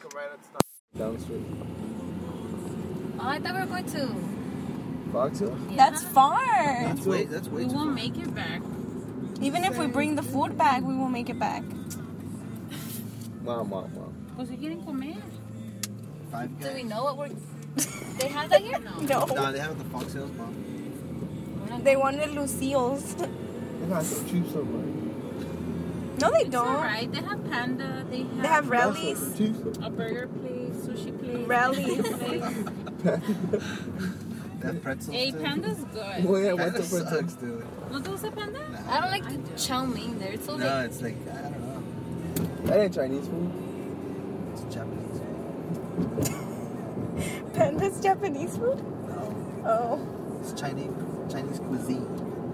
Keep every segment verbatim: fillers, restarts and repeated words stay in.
make a right at the stop. Down the street. Oh, I thought we were going to Fox Hill? Yeah. That's far. That's way, that's way We too won't far. make it back. Even if we bring the food back, we won't make it back. Mom, mom, mom. Pues si quieren comer. Five Do guys. we know what we're... They have that here? No. No. Nah, they have the Fox Hills, mom. They wanted Lucille's. They got some cheap stuff, man. No, they It's don't. alright. They have Panda. They have... They have That's rallies. some cheap stuff. a burger place, sushi place. Rallies. place. That pretzel. Hey, Panda's good. Well, yeah, Panda what's the sucks, first dude. ¿No te gusta Panda? Nah. I don't like the chow mein there. It's so No, big. it's like, I don't know. That ain't Chinese food. It's Japanese. Panda's Japanese food? No, Oh. it's Chinese Chinese cuisine.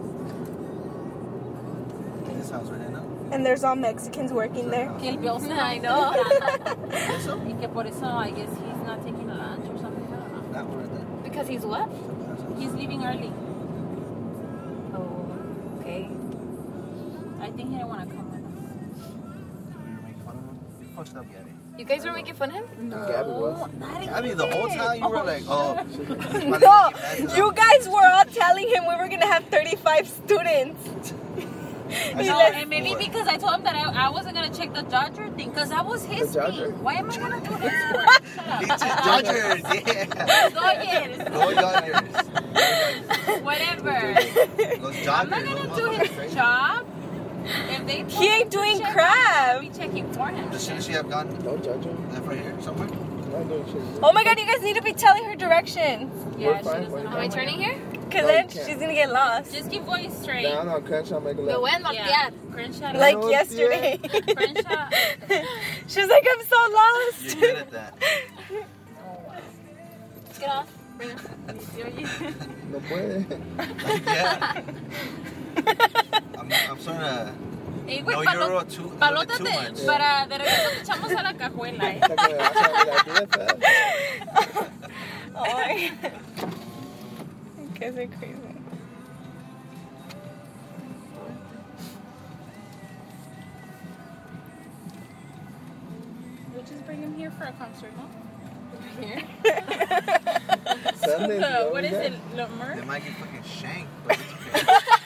In this house right now. And there's all Mexicans working there. Que el Bill I know. Y que por eso, I guess he's not taking a lunch or something. I don't know. That one right there. Because he's what? Somebody's house. He's leaving early. Oh, okay. I think he didn't want to come with us. You were making fun of him? You fucked up, Gabby. You guys were making fun of him? Gabby was. Gabby, the whole time you were like, oh. No, you guys were all telling him we were gonna have thirty-five students. I He No, left- and maybe because I told him that I, I wasn't going to check the Dodger thing, because that was his The Dodger? thing. Why am I going to do his work? Shut up. It's just Dodgers, yeah. Dodgers. Go Dodgers. Whatever. Those I'm Dodgers. not going those to do his motherfuckers. job. If they He ain't doing check, crap. I'll be checking for him. Shouldn't she have gone Don't judge her. left right here somewhere? Not doing shit. Oh my god, you guys need to be telling her directions. Yeah, We're she fine, doesn't we're know. fine. Am I turning here? Cause No, then you can't. she's gonna get lost. Just keep going straight. Down on Crenshaw, make a left. Yeah. Crenshaw. Like No, yesterday. Crenshaw. She's like, I'm so lost. You're good at that. Get off. Bring her. No puede. Yeah. I'm, I'm sort of. Ey, güey, No, palo- you're too, you're palótate. too much. Para de regreso te echamos a la cajuela, eh. Está que me vas a ver la B F F. Oh my god. You guys are crazy. We'll just bring him here for a concert, no? Here. Sundays, Uh, bro, what is yeah. it? Le Mer? They might get fucking shanked, but it's okay.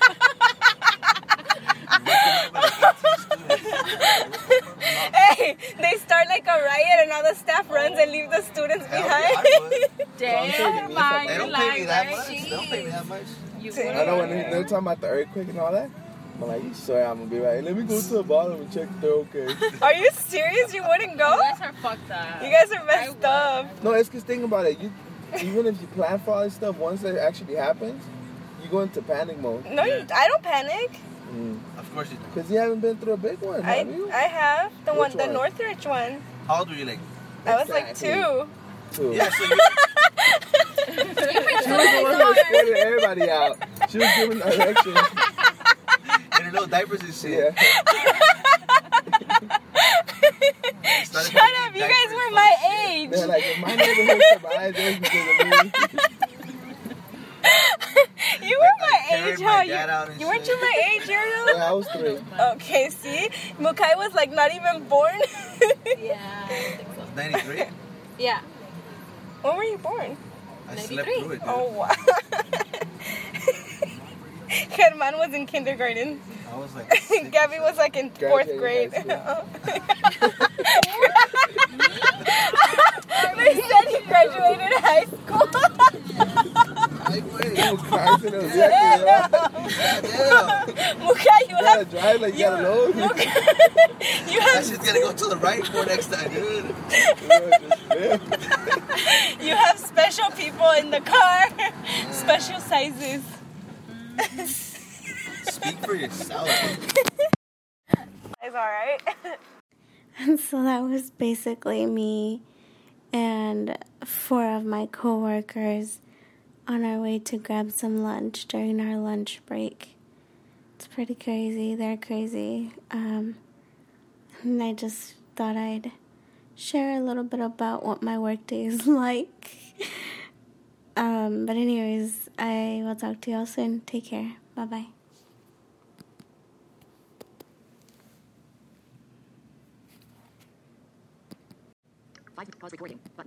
You're working out with eighteen students. Hey, they start like a riot and all the staff runs and leave the students Hell, behind. I would. Damn, Bye. They don't pay me that much. They don't pay me that much. You I know when they, they were talking about the earthquake and all that. I'm like, you swear I'm gonna be right. Let me go to the bottom and check if they're okay. Are you serious? You wouldn't go? You guys are fucked up. You guys are I messed would. up. No, it's because think about it. You, even if you plan for all this stuff, once it actually happens, you go into panic mode. No, you, I don't panic. Mm. Of course you do. Because you haven't been through a big one, I have you? I have the Which one, the one? Northridge one. How old were you, like? I was like Exactly. two. Two. Yeah, so you, She was the one that was scaring everybody out. She was giving directions. in her little diapers and shit. Yeah. Started Shut making up! You guys diapers, were fuck my shit. age. They're like, if my neighborhood survived this because of me. You were Like, my carried age, my huh? dad out You, and you weren't shit. you my age, Ariel? Yeah, I was three. Okay, see? Mukai was like not even born. Yeah, I don't think so. ninety-three? Yeah. When were you born? I slept ninety-three. through it, dude. Oh, wow. German was in kindergarten. I was like six Gabby or was like in fourth grade. Graduated high They said he graduated high school. Like, wait. You were crazy, that was exactly right. Goddamn. Mukai, you You gotta have drive like you gotta load. you That have shit's gonna go to the right for next time, dude. you have special people in the car, special sizes. Speak for yourself. It's all right. And so that was basically me and four of my coworkers on our way to grab some lunch during our lunch break. It's pretty crazy. They're crazy. Um, and I just thought I'd share a little bit about what my workday is like. um, but anyways, I will talk to y'all soon. Take care. Bye-bye. Five. Pause recording. Button.